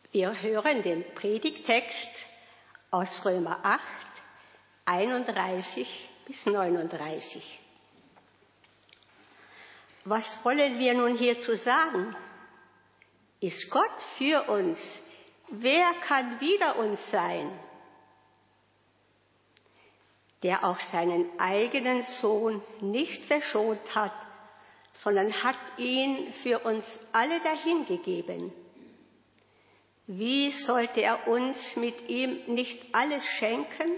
Wir hören den Predigttext aus Römer 8, 31 bis 39. Was wollen wir nun hierzu sagen? Ist Gott für uns? Wer kann wider uns sein? Der auch seinen eigenen Sohn nicht verschont hat, sondern hat ihn für uns alle dahingegeben. Wie sollte er uns mit ihm nicht alles schenken?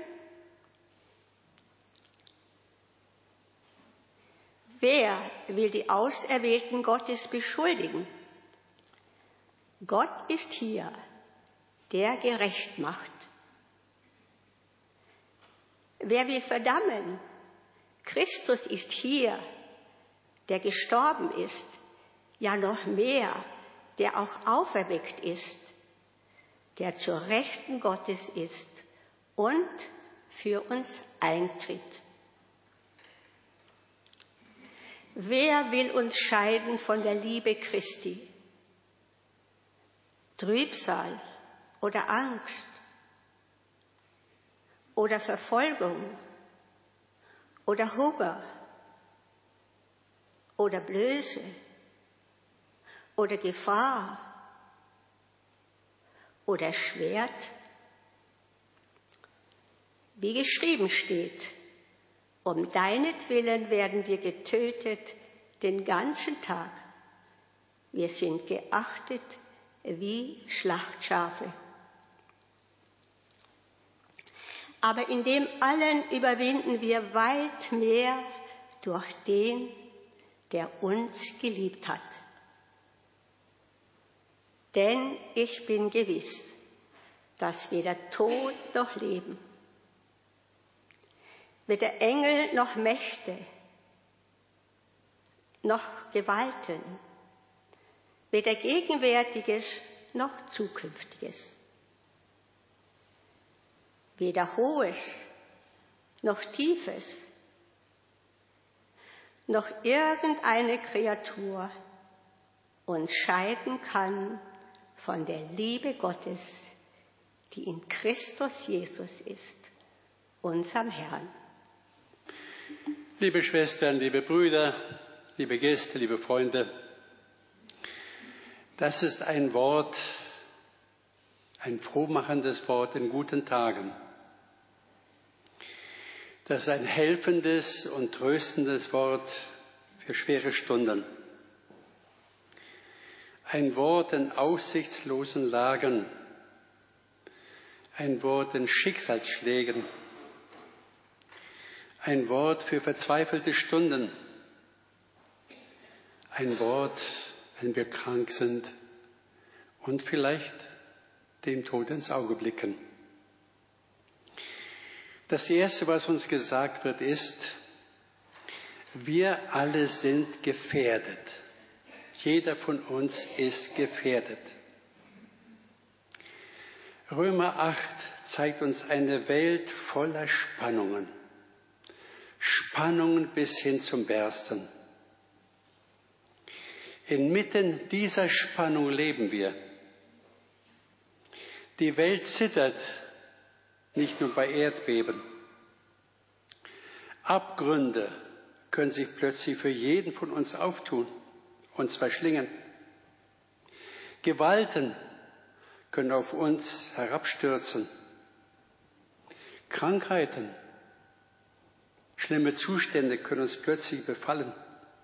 Wer will die Auserwählten Gottes beschuldigen? Gott ist hier, der gerecht macht. Wer will verdammen? Christus ist hier, der gestorben ist, ja noch mehr, der auch auferweckt ist, der zur Rechten Gottes ist und für uns eintritt. Wer will uns scheiden von der Liebe Christi? Trübsal oder Angst oder Verfolgung oder Hunger oder Blöße oder Gefahr oder Schwert? Wie geschrieben steht, um deinetwillen werden wir getötet den ganzen Tag. Wir sind geachtet wie Schlachtschafe. Aber in dem allen überwinden wir weit mehr durch den, der uns geliebt hat. Denn ich bin gewiss, dass weder Tod noch Leben, weder Engel noch Mächte, noch Gewalten, weder Gegenwärtiges noch Zukünftiges, weder Hohes noch Tiefes, noch irgendeine Kreatur uns scheiden kann von der Liebe Gottes, die in Christus Jesus ist, unserem Herrn. Liebe Schwestern, liebe Brüder, liebe Gäste, liebe Freunde, das ist ein Wort, ein frohmachendes Wort in guten Tagen. Das ist ein helfendes und tröstendes Wort für schwere Stunden. Ein Wort in aussichtslosen Lagen. Ein Wort in Schicksalsschlägen. Ein Wort für verzweifelte Stunden. Ein Wort, wenn wir krank sind und vielleicht dem Tod ins Auge blicken. Das Erste, was uns gesagt wird, ist, wir alle sind gefährdet. Jeder von uns ist gefährdet. Römer 8 zeigt uns eine Welt voller Spannungen. Spannungen bis hin zum Bersten. Inmitten dieser Spannung leben wir. Die Welt zittert, nicht nur bei Erdbeben. Abgründe können sich plötzlich für jeden von uns auftun, uns verschlingen. Gewalten können auf uns herabstürzen. Krankheiten, schlimme Zustände können uns plötzlich befallen.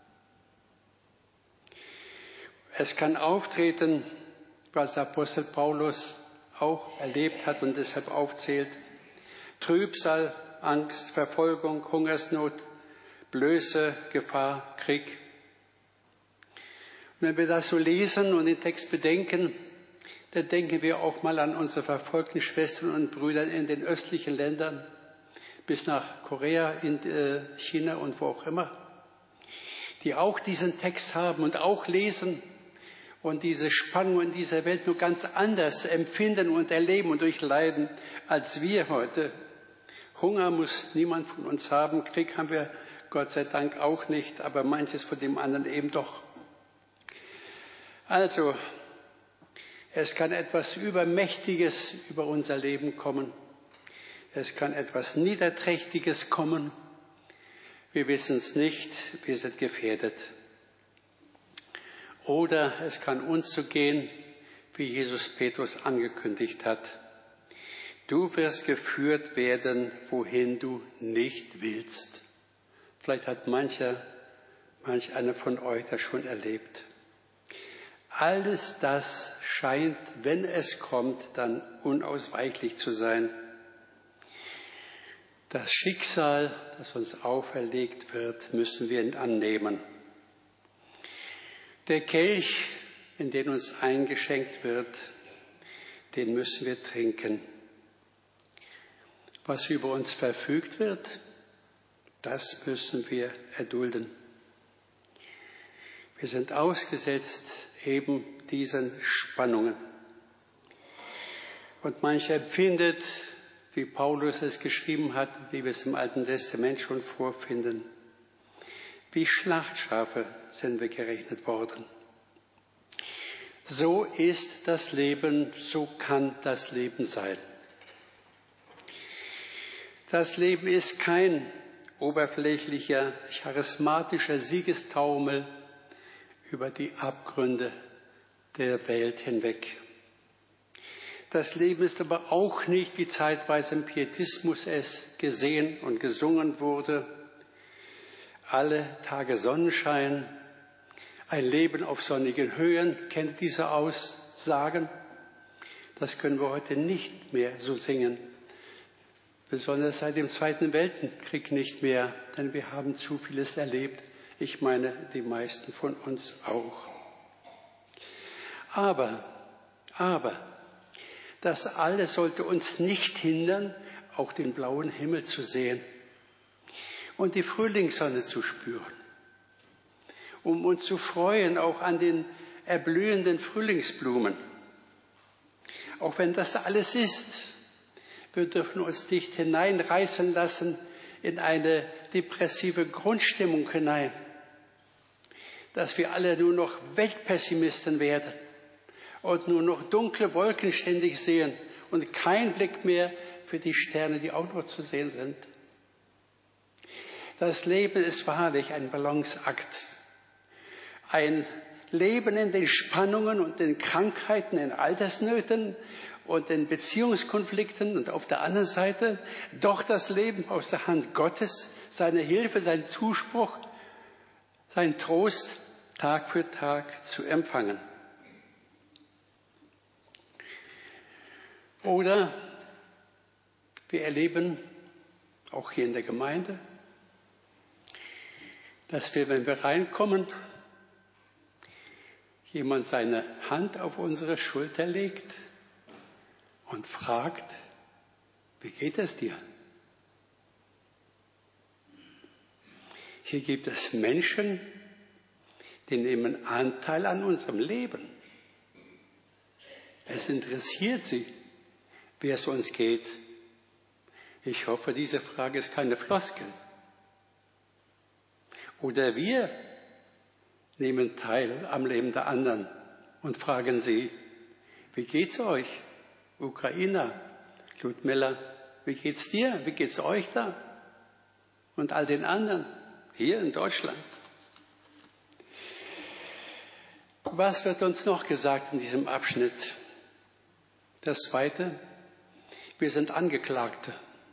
Es kann auftreten, was Apostel Paulus auch erlebt hat und deshalb aufzählt: Trübsal, Angst, Verfolgung, Hungersnot, Blöße, Gefahr, Krieg. Und wenn wir das so lesen und den Text bedenken, dann denken wir auch mal an unsere verfolgten Schwestern und Brüder in den östlichen Ländern, bis nach Korea, in China und wo auch immer, die auch diesen Text haben und auch lesen und diese Spannung in dieser Welt nur ganz anders empfinden und erleben und durchleiden als wir heute. Hunger muss niemand von uns haben, Krieg haben wir Gott sei Dank auch nicht, aber manches von dem anderen eben doch. Also, Es kann etwas Übermächtiges über unser Leben kommen. Es kann etwas Niederträchtiges kommen. Wir wissen es nicht, wir sind gefährdet. Oder es kann uns so gehen, wie Jesus Petrus angekündigt hat. Du wirst geführt werden, wohin du nicht willst. Vielleicht hat manch einer von euch das schon erlebt. Alles das scheint, wenn es kommt, dann unausweichlich zu sein. Das Schicksal, das uns auferlegt wird, müssen wir annehmen. Der Kelch, in den uns eingeschenkt wird, den müssen wir trinken. Was über uns verfügt wird, das müssen wir erdulden. Wir sind ausgesetzt eben diesen Spannungen. Und mancher empfindet, wie Paulus es geschrieben hat, wie wir es im Alten Testament schon vorfinden, wie Schlachtschafe sind wir gerechnet worden. So ist das Leben, so kann das Leben sein. Das Leben ist kein oberflächlicher, charismatischer Siegestaumel über die Abgründe der Welt hinweg. Das Leben ist aber auch nicht, wie zeitweise im Pietismus es gesehen und gesungen wurde, alle Tage Sonnenschein, ein Leben auf sonnigen Höhen, kennt diese Aussagen? Das können wir heute nicht mehr so singen. Besonders seit dem Zweiten Weltkrieg nicht mehr, denn wir haben zu vieles erlebt. Ich meine, die meisten von uns auch. Aber, das alles sollte uns nicht hindern, auch den blauen Himmel zu sehen und die Frühlingssonne zu spüren, um uns zu freuen, auch an den erblühenden Frühlingsblumen. Auch wenn das alles ist, wir dürfen uns nicht hineinreißen lassen in eine depressive Grundstimmung hinein, dass wir alle nur noch Weltpessimisten werden und nur noch dunkle Wolken ständig sehen und kein Blick mehr für die Sterne, die auch noch zu sehen sind. Das Leben ist wahrlich ein Balanceakt. Ein Leben in den Spannungen und den Krankheiten, in Altersnöten und in Beziehungskonflikten und auf der anderen Seite doch das Leben aus der Hand Gottes, seine Hilfe, sein Zuspruch, sein Trost Tag für Tag zu empfangen. Oder wir erleben, auch hier in der Gemeinde, dass wir, wenn wir reinkommen, jemand seine Hand auf unsere Schulter legt und fragt, wie geht es dir? Hier gibt es Menschen, die nehmen Anteil an unserem Leben. Es interessiert sie, wie es uns geht. Ich hoffe, diese Frage ist keine Floskel. Oder wir nehmen teil am Leben der anderen und fragen sie, wie geht's euch? Ukrainer, Ludmilla, wie geht's dir? Wie geht's euch da? Und all den anderen hier in Deutschland. Was wird uns noch gesagt in diesem Abschnitt? Das Zweite, wir sind Angeklagte.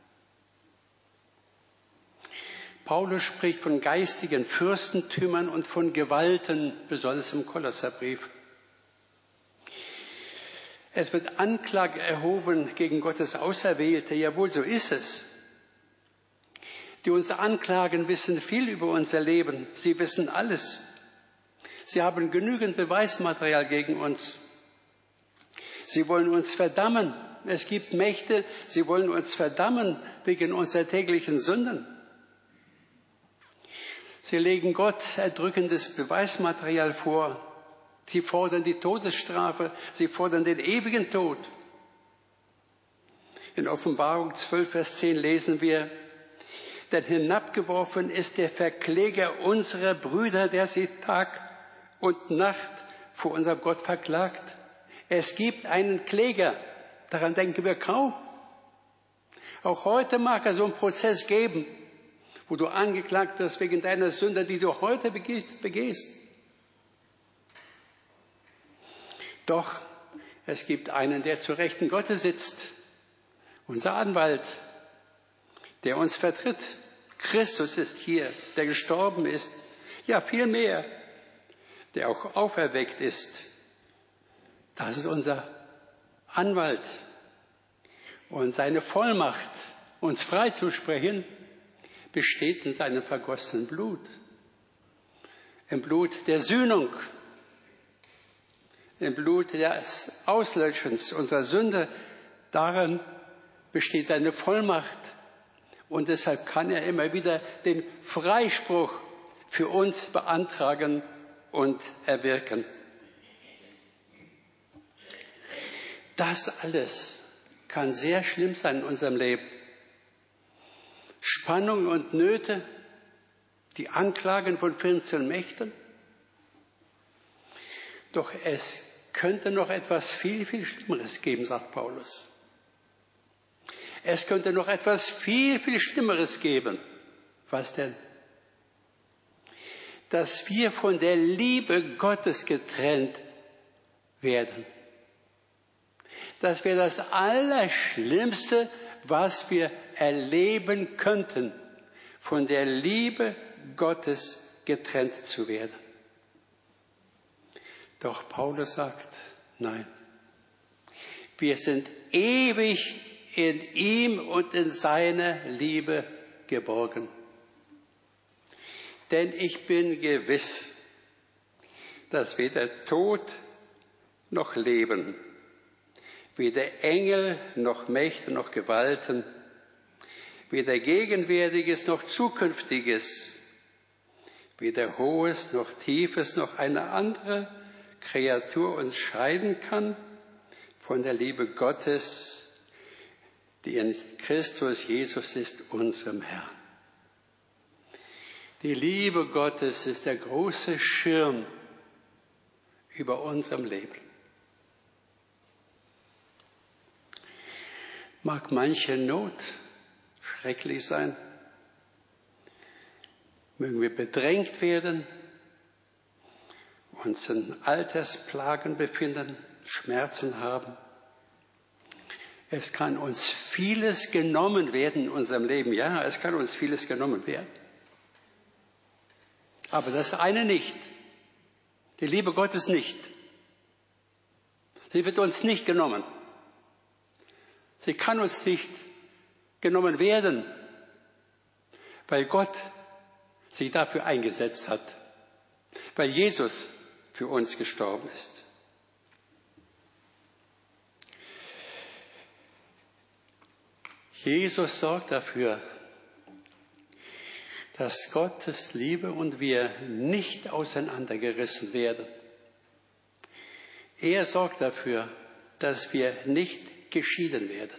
Paulus spricht von geistigen Fürstentümern und von Gewalten, besonders im Kolosserbrief. Es wird Anklage erhoben gegen Gottes Auserwählte, jawohl, so ist es. Die uns anklagen, wissen viel über unser Leben. Sie wissen alles. Sie haben genügend Beweismaterial gegen uns. Sie wollen uns verdammen. Es gibt Mächte, sie wollen uns verdammen wegen unserer täglichen Sünden. Sie legen Gott erdrückendes Beweismaterial vor. Sie fordern die Todesstrafe. Sie fordern den ewigen Tod. In Offenbarung 12, Vers 10 lesen wir, denn hinabgeworfen ist der Verkläger unserer Brüder, der sie Tag und Nacht vor unserem Gott verklagt. Es gibt einen Kläger, daran denken wir kaum. Auch heute mag es so einen Prozess geben, wo du angeklagt wirst wegen deiner Sünde, die du heute begehst. Doch es gibt einen, der zur Rechten Gottes sitzt, unser Anwalt, der uns vertritt. Christus ist hier, der gestorben ist, ja viel mehr, der auch auferweckt ist. Das ist unser Anwalt. Und seine Vollmacht, uns freizusprechen, besteht in seinem vergossenen Blut. Im Blut der Sühnung, im Blut des Auslöschens unserer Sünde. Darin besteht seine Vollmacht. Und deshalb kann er immer wieder den Freispruch für uns beantragen und erwirken. Das alles kann sehr schlimm sein in unserem Leben. Spannungen und Nöte, die Anklagen von finsteren Mächten. Doch es könnte noch etwas viel, viel Schlimmeres geben, sagt Paulus. Es könnte noch etwas viel, viel Schlimmeres geben. Was denn? Dass wir von der Liebe Gottes getrennt werden. Das wäre das Allerschlimmste, was wir erleben könnten, von der Liebe Gottes getrennt zu werden. Doch Paulus sagt, nein, wir sind ewig in ihm und in seiner Liebe geborgen. Denn ich bin gewiss, dass weder Tod noch Leben, weder Engel noch Mächte noch Gewalten, weder Gegenwärtiges noch Zukünftiges, weder Hohes noch Tiefes noch eine andere Kreatur uns scheiden kann von der Liebe Gottes, die in Christus Jesus ist, unserem Herrn. Die Liebe Gottes ist der große Schirm über unserem Leben. Mag manche Not schrecklich sein, mögen wir bedrängt werden, uns in Altersplagen befinden, Schmerzen haben. Es kann uns vieles genommen werden in unserem Leben. Ja, es kann uns vieles genommen werden. Aber das eine nicht. Die Liebe Gottes nicht. Sie wird uns nicht genommen. Sie kann uns nicht genommen werden, weil Gott sie dafür eingesetzt hat, weil Jesus für uns gestorben ist. Jesus sorgt dafür, dass Gottes Liebe und wir nicht auseinandergerissen werden. Er sorgt dafür, dass wir nicht geschieden werden.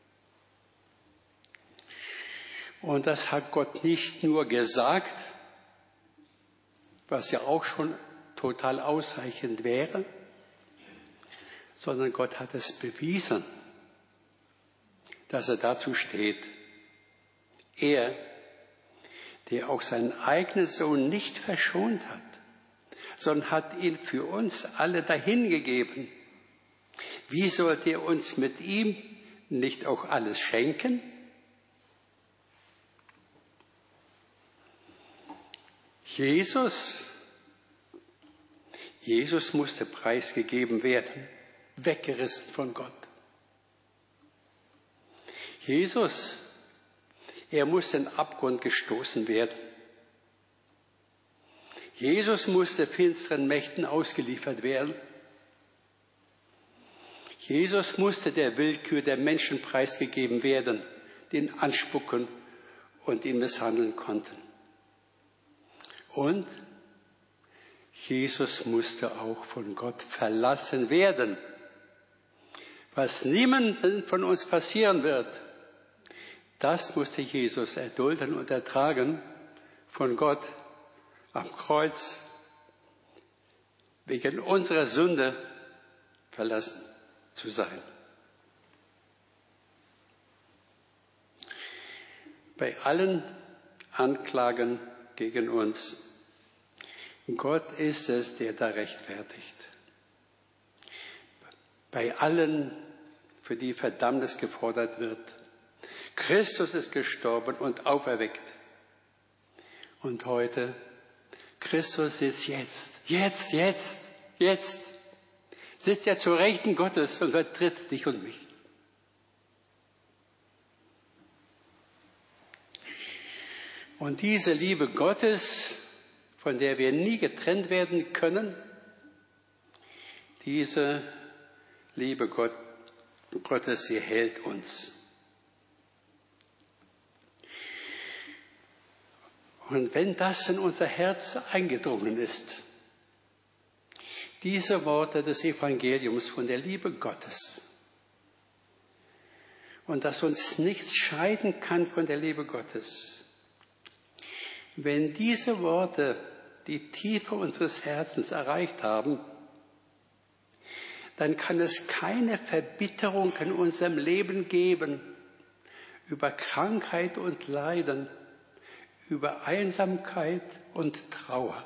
Und das hat Gott nicht nur gesagt, was ja auch schon total ausreichend wäre, sondern Gott hat es bewiesen, dass er dazu steht. Er, der auch seinen eigenen Sohn nicht verschont hat, sondern hat ihn für uns alle dahingegeben. Wie sollte er uns mit ihm nicht auch alles schenken? Jesus musste preisgegeben werden, weggerissen von Gott. Jesus, er musste in den Abgrund gestoßen werden. Jesus musste finsteren Mächten ausgeliefert werden. Jesus musste der Willkür der Menschen preisgegeben werden, die ihn anspucken und ihn misshandeln konnten. Und Jesus musste auch von Gott verlassen werden, was niemandem von uns passieren wird. Das musste Jesus erdulden und ertragen von Gott am Kreuz wegen unserer Sünde, verlassen zu sein. Bei allen Anklagen gegen uns, Gott ist es, der da rechtfertigt. Bei allen, für die Verdammnis gefordert wird, Christus ist gestorben und auferweckt. Und heute, Christus sitzt jetzt, sitzt er zur Rechten Gottes und vertritt dich und mich. Und diese Liebe Gottes, von der wir nie getrennt werden können, diese Liebe Gottes, sie hält uns. Und wenn das in unser Herz eingedrungen ist, diese Worte des Evangeliums von der Liebe Gottes, und dass uns nichts scheiden kann von der Liebe Gottes, wenn diese Worte die Tiefe unseres Herzens erreicht haben, dann kann es keine Verbitterung in unserem Leben geben über Krankheit und Leiden, über Einsamkeit und Trauer,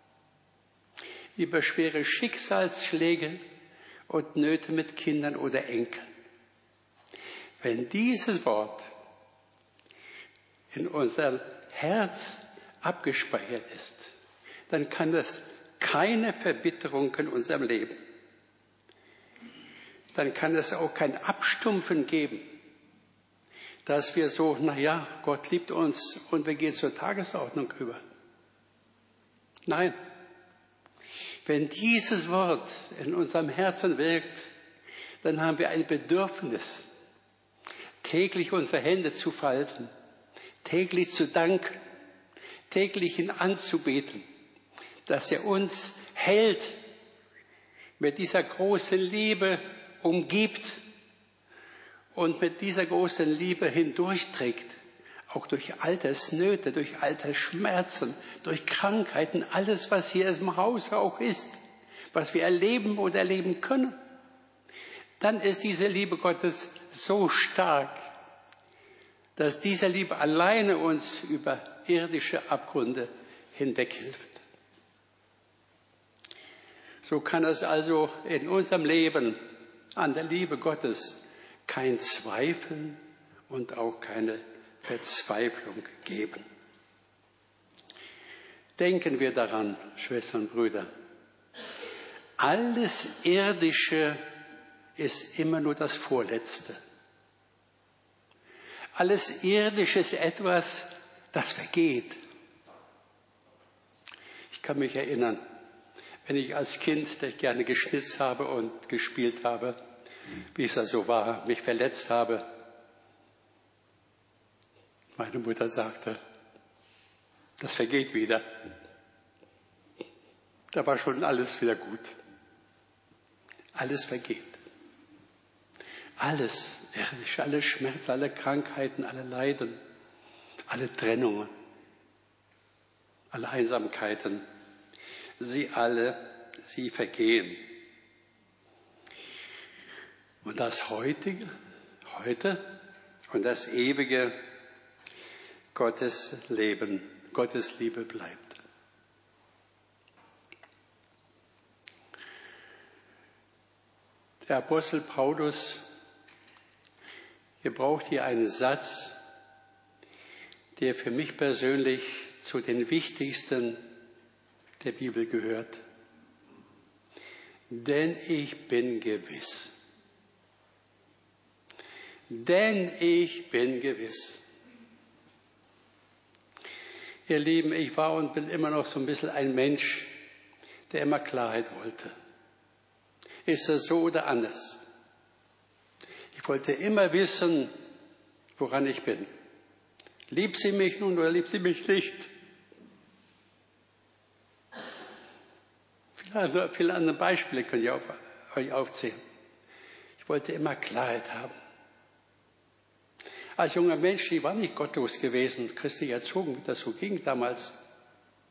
über schwere Schicksalsschläge und Nöte mit Kindern oder Enkeln. Wenn dieses Wort in unserem Herz abgespeichert ist, dann kann es keine Verbitterung in unserem Leben. Dann kann es auch kein Abstumpfen geben, dass wir so, Gott liebt uns und wir gehen zur Tagesordnung über. Nein, wenn dieses Wort in unserem Herzen wirkt, dann haben wir ein Bedürfnis, täglich unsere Hände zu falten, täglich zu danken, täglich ihn anzubeten, dass er uns hält, mit dieser großen Liebe umgibt und mit dieser großen Liebe hindurchträgt, auch durch Altersnöte, durch Altersschmerzen, durch Krankheiten, alles, was hier im Haus auch ist, was wir erleben oder erleben können, dann ist diese Liebe Gottes so stark, dass diese Liebe alleine uns über irdische Abgründe hinweghilft. So kann es also in unserem Leben an der Liebe Gottes kein Zweifeln und auch keine Verzweiflung geben. Denken wir daran, Schwestern und Brüder, alles Irdische ist immer nur das Vorletzte. Alles Irdische ist etwas, das vergeht. Ich kann mich erinnern, wenn ich als Kind, der ich gerne geschnitzt habe und gespielt habe, wie es da so war, mich verletzt habe. Meine Mutter sagte, das vergeht wieder. Da war schon alles wieder gut. Alles vergeht. Alles Irdische, alle Schmerzen, alle Krankheiten, alle Leiden, alle Trennungen, alle Einsamkeiten, sie vergehen. Und das heute und das Ewige, Gottes Leben, Gottes Liebe bleibt. Der Apostel Paulus gebraucht hier einen Satz, der für mich persönlich zu den wichtigsten der Bibel gehört. Denn ich bin gewiss. Denn ich bin gewiss. Ihr Lieben, ich war und bin immer noch so ein bisschen ein Mensch, der immer Klarheit wollte. Ist das so oder anders? Ich wollte immer wissen, woran ich bin. Liebt sie mich nun oder liebt sie mich nicht? Viele andere Beispiele könnt ihr euch aufzählen. Ich wollte immer Klarheit haben. Als junger Mensch, ich war nicht gottlos gewesen, christlich erzogen, wie das so ging damals.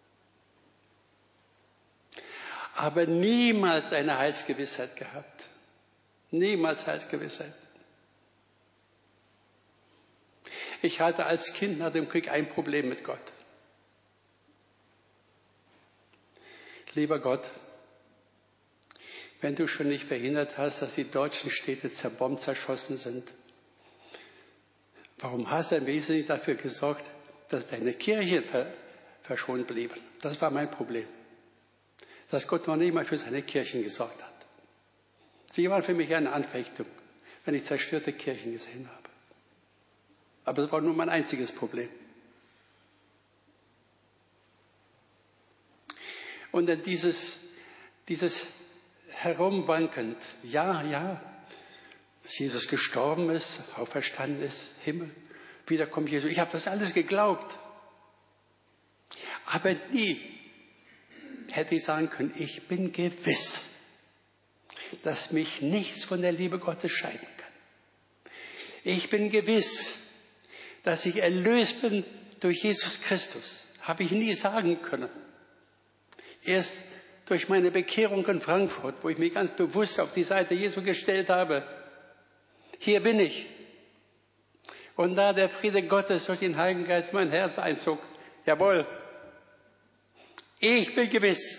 Aber niemals eine Heilsgewissheit gehabt. Niemals Heilsgewissheit. Ich hatte als Kind nach dem Krieg ein Problem mit Gott. Lieber Gott, wenn du schon nicht verhindert hast, dass die deutschen Städte zerbombt, zerschossen sind, warum hast du im Wesentlichen dafür gesorgt, dass deine Kirchen verschont blieben? Das war mein Problem. Dass Gott noch nicht mal für seine Kirchen gesorgt hat. Sie waren für mich eine Anfechtung, wenn ich zerstörte Kirchen gesehen habe. Aber das war nur mein einziges Problem. Und dann dieses herumwankend, ja, dass Jesus gestorben ist, auferstanden ist, Himmel, wiederkommt Jesus. Ich habe das alles geglaubt. Aber nie hätte ich sagen können, ich bin gewiss, dass mich nichts von der Liebe Gottes scheiden kann. Ich bin gewiss, dass ich erlöst bin durch Jesus Christus. Habe ich nie sagen können. Erst durch meine Bekehrung in Frankfurt, wo ich mich ganz bewusst auf die Seite Jesu gestellt habe. Hier bin ich. Und da der Friede Gottes durch den Heiligen Geist in mein Herz einzog. Jawohl. Ich bin gewiss,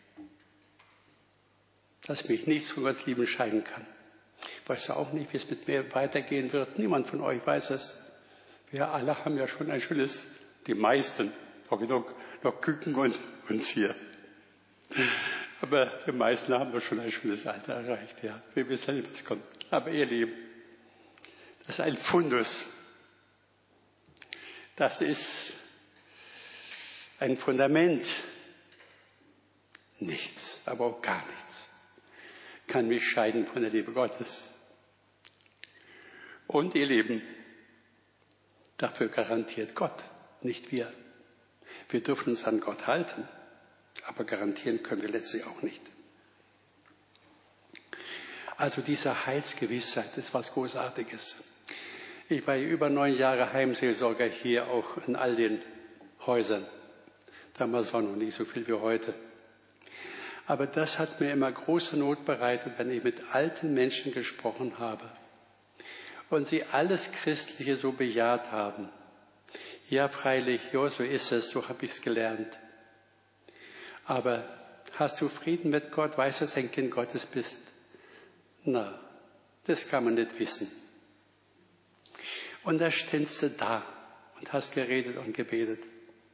dass mich nichts von Gottes Liebe scheiden kann. Ich weiß auch nicht, wie es mit mir weitergehen wird. Niemand von euch weiß es. Wir alle haben ja schon ein schönes, die meisten, auch noch Küken und uns hier. Aber die meisten haben doch schon ein schönes Alter erreicht. Ja. Wir wissen nicht, was kommt. Aber ihr Lieben, das ist ein Fundus. Das ist ein Fundament. Nichts, aber auch gar nichts kann mich scheiden von der Liebe Gottes. Und ihr Lieben, dafür garantiert Gott, nicht wir. Wir dürfen uns an Gott halten, aber garantieren können wir letztlich auch nicht. Also diese Heilsgewissheit ist was Großartiges. Ich war über 9 Jahre Heimseelsorger hier auch in all den Häusern. Damals war noch nicht so viel wie heute. Aber das hat mir immer große Not bereitet, wenn ich mit alten Menschen gesprochen habe und sie alles Christliche so bejaht haben. Ja, freilich, ja, so ist es, so habe ich es gelernt. Aber hast du Frieden mit Gott? Weißt du, dass du ein Kind Gottes bist? Na, das kann man nicht wissen. Und da stehst du da und hast geredet und gebetet.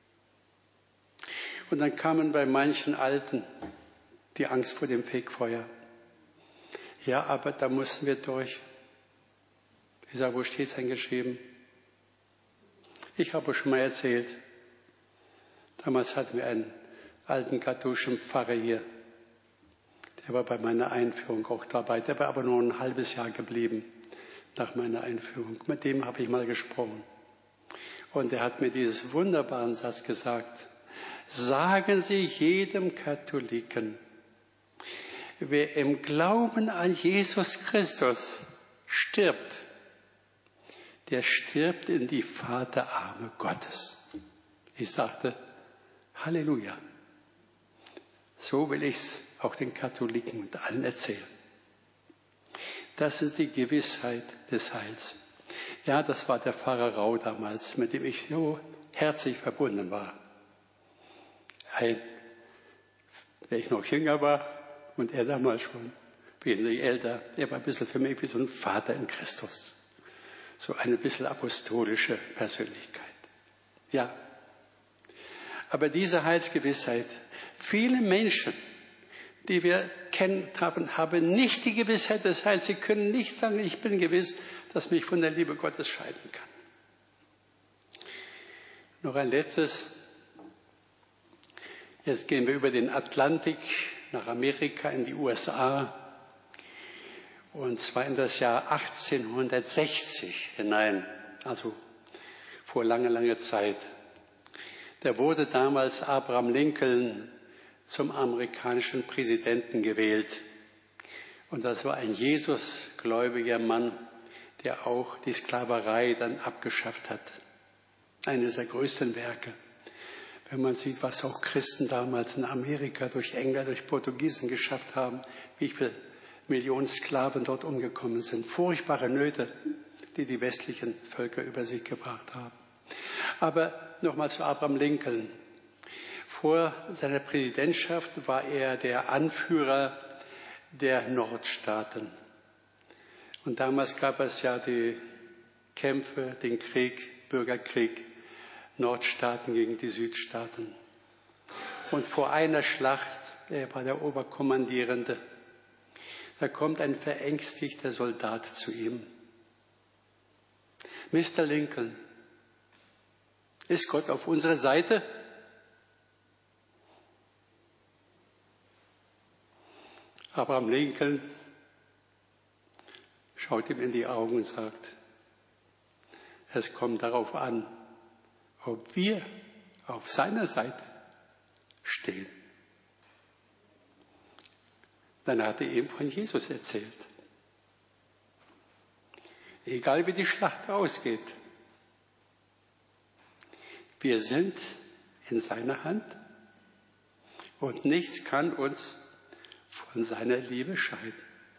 Und dann kamen bei manchen Alten die Angst vor dem Fegfeuer. Ja, aber da mussten wir durch. Ich sage, wo steht es denn geschrieben? Ich habe schon mal erzählt. Damals hatten wir einen alten katholischen Pfarrer hier. Der war bei meiner Einführung auch dabei. Der war aber nur ein halbes Jahr geblieben nach meiner Einführung. Mit dem habe ich mal gesprochen. Und er hat mir diesen wunderbaren Satz gesagt. Sagen Sie jedem Katholiken, wer im Glauben an Jesus Christus stirbt, der stirbt in die Vaterarme Gottes. Ich sagte, Halleluja. So will ich es auch den Katholiken und allen erzählen. Das ist die Gewissheit des Heils. Ja, das war der Pfarrer Rau damals, mit dem ich so herzlich verbunden war. Der ich noch jünger war und er damals schon wesentlich älter. Er war ein bisschen für mich wie so ein Vater in Christus. So eine bisschen apostolische Persönlichkeit. Ja. Aber diese Heilsgewissheit, viele Menschen, die wir kennen, haben nicht die Gewissheit des Heils. Sie können nicht sagen, ich bin gewiss, dass mich von der Liebe Gottes scheiden kann. Noch ein letztes. Jetzt gehen wir über den Atlantik nach Amerika, in die USA. Und zwar in das Jahr 1860 hinein, also vor langer Zeit. Da wurde damals Abraham Lincoln zum amerikanischen Präsidenten gewählt. Und das war ein Jesusgläubiger Mann, der auch die Sklaverei dann abgeschafft hat. Eines der größten Werke. Wenn man sieht, was auch Christen damals in Amerika durch Engländer, durch Portugiesen geschafft haben, wie viele Millionen Sklaven dort umgekommen sind. Furchtbare Nöte, die die westlichen Völker über sich gebracht haben. Aber nochmal zu Abraham Lincoln. Vor seiner Präsidentschaft war er der Anführer der Nordstaaten. Und damals gab es ja die Kämpfe, den Krieg, Bürgerkrieg, Nordstaaten gegen die Südstaaten. Und vor einer Schlacht, er war der Oberkommandierende, da kommt ein verängstigter Soldat zu ihm. Mr. Lincoln, ist Gott auf unserer Seite? Abraham Lincoln schaut ihm in die Augen und sagt, es kommt darauf an, ob wir auf seiner Seite stehen. Dann hat er ihm von Jesus erzählt. Egal wie die Schlacht ausgeht, wir sind in seiner Hand und nichts kann uns von seiner Liebe scheiden.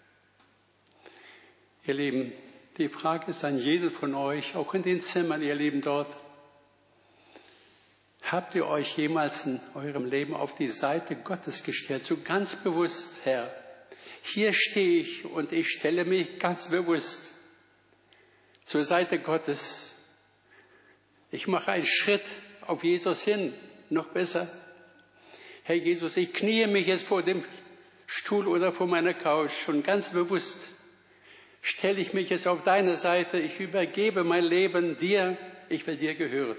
Ihr Lieben, die Frage ist an jeden von euch, auch in den Zimmern, ihr Lieben dort. Habt ihr euch jemals in eurem Leben auf die Seite Gottes gestellt, so ganz bewusst, Herr, hier stehe ich und ich stelle mich ganz bewusst zur Seite Gottes. Ich mache einen Schritt auf Jesus hin, noch besser. Herr Jesus, ich kniee mich jetzt vor dem Stuhl oder vor meiner Couch und ganz bewusst stelle ich mich jetzt auf deine Seite. Ich übergebe mein Leben dir, ich will dir gehören.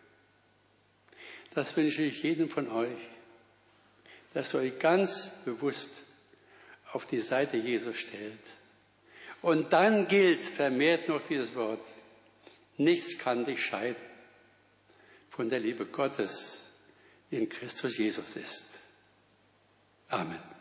Das wünsche ich jedem von euch, dass ihr euch ganz bewusst auf die Seite Jesus stellt. Und dann gilt vermehrt noch dieses Wort, nichts kann dich scheiden von der Liebe Gottes, die in Christus Jesus ist. Amen.